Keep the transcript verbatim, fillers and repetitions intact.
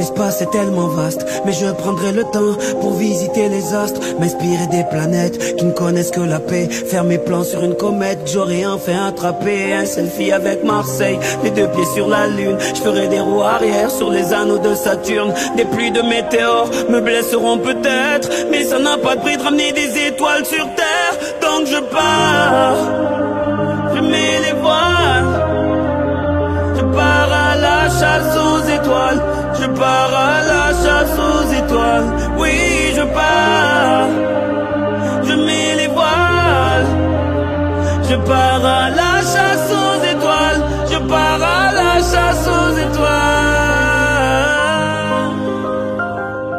L'espace est tellement vaste, mais je prendrai le temps pour visiter les astres, m'inspirer des planètes qui ne connaissent que la paix, faire mes plans sur une comète, j'aurais enfin attrapé un selfie avec Marseille, les deux pieds sur la lune, je ferai des roues arrière sur les anneaux de Saturne, des pluies de météores me blesseront peut-être, mais ça n'a pas de prix de ramener des étoiles sur terre, donc je pars, je mets les voiles, je pars à la chasse aux étoiles, je pars à la chasse aux étoiles, oui je pars, je mets les voiles, je pars à la